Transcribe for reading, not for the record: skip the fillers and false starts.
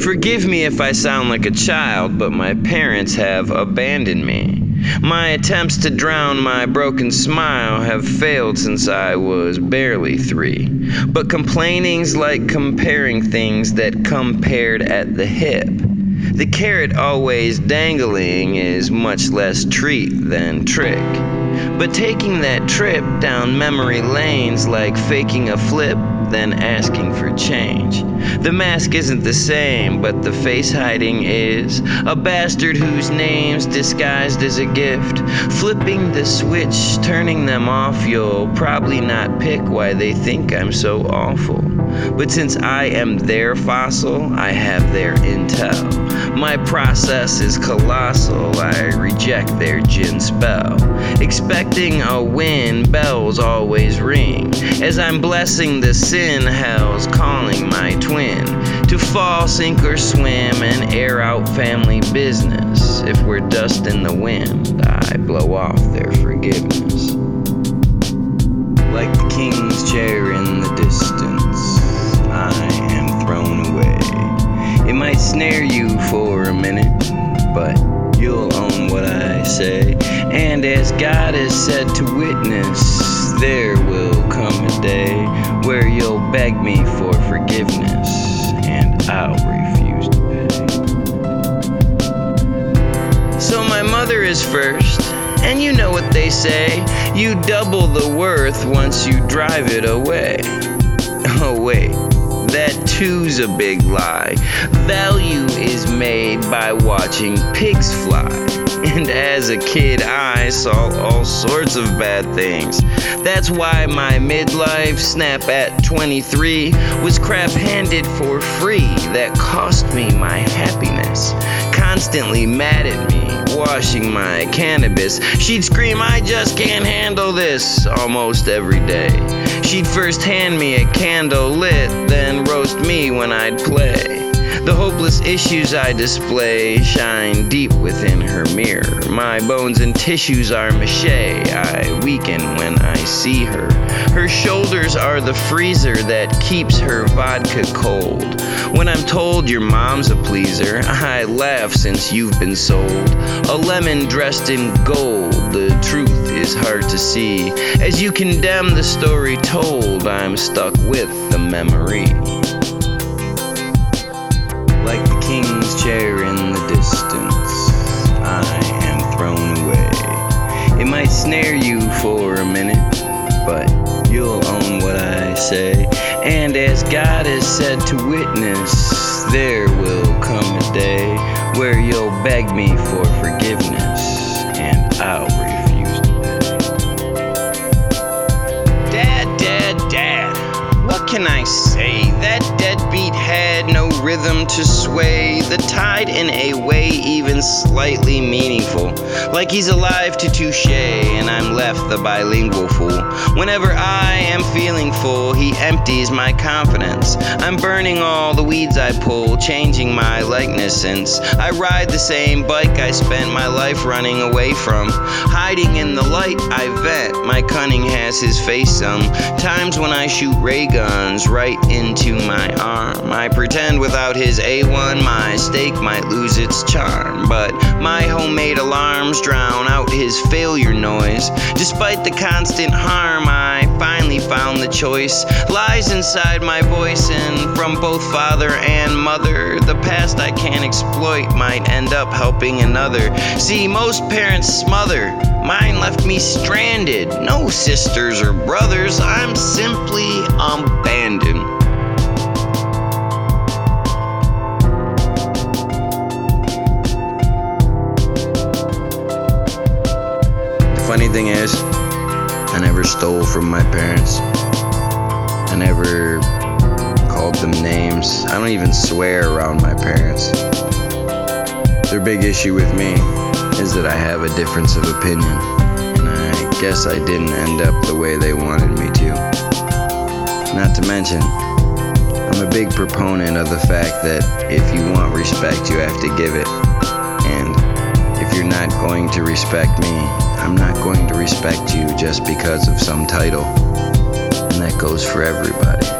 Forgive me if I sound like a child, but my parents have abandoned me. My attempts to drown my broken smile have failed since I was barely 3. But complaining's like comparing things that come paired at the hip. The carrot always dangling is much less treat than trick. But taking that trip down memory lane's like faking a flip, then asking for change. The mask isn't the same, but the face hiding is. A bastard whose name's disguised as a gift. Flipping the switch, turning them off, you'll probably not pick why they think I'm so awful. But since I am their fossil, I have their intel. My process is colossal, I reject their gin spell. Expecting a win, bells always ring, as I'm blessing the sin hells calling my twin to fall, sink, or swim and air out family business. If we're dust in the wind, I blow off their forgiveness. Like the king's chair in the distance, I am thrown away. It might snare you for a minute, but you'll own what I say. And as God is said to witness, there will come a day where you'll beg me for forgiveness, and I'll refuse to pay. So my mother is first, and you know what they say, you double the worth once you drive it away. Oh wait, that too's a big lie. Value is made by watching pigs fly. And as a kid, I saw all sorts of bad things. That's why my midlife snap at 23 was crap-handed for free. That cost me my happiness. Constantly mad at me, washing my cannabis. She'd scream, I just can't handle this, almost every day. She'd first hand me a candle lit, then roast me when I'd play. The hopeless issues I display shine deep within her mirror. My bones and tissues are mache. I weaken when I see her. Her shoulders are the freezer that keeps her vodka cold. When I'm told your mom's a pleaser, I laugh since you've been sold. A lemon dressed in gold, the truth is hard to see. As you condemn the story told, I'm stuck with the memory. Like the king's chair in the distance, I am thrown away. It might snare you for a minute, but you'll own what I say. And as God is said to witness, there will come a day where you'll beg me for forgiveness, and I'll refuse to pay. Dad, what can I say? That deadbeat had no rhythm to sway the tide in a way even slightly meaningful. Like he's alive to touche, and I'm left the bilingual fool. Whenever I am feeling full, he empties my confidence. I'm burning all the weeds I pull, changing my likeness since I ride the same bike I spent my life running away from. Hiding in the light I vent, my cunning has his face some times when I shoot ray guns right into my arm. I pretend without his A1 my steak might lose its charm, but my homemade alarms drown out his failure noise. Despite the constant harm, I finally found the choice lies inside my voice, and from both father and mother, the past I can't exploit might end up helping another. See, most parents smother. Mine left me stranded. No sisters or brothers. I'm simply abandoned. The funny thing is, I never stole from my parents. I never called them names. I don't even swear around my parents. Their big issue with me is that I have a difference of opinion, and I guess I didn't end up the way they wanted me to. Not to mention, I'm a big proponent of the fact that if you want respect, you have to give it. And if you're not going to respect me, I'm not going to respect you just because of some title. And that goes for everybody.